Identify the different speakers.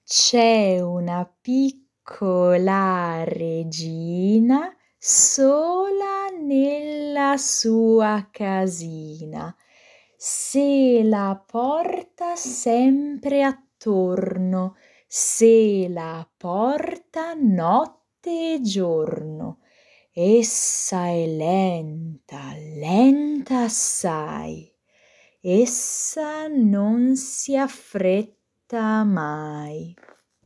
Speaker 1: C'è una piccola regina sola nella sua casina, se la porta sempre attorno, se la porta notte e giorno. Essa è lenta, lenta assai, essa non si affretta mai.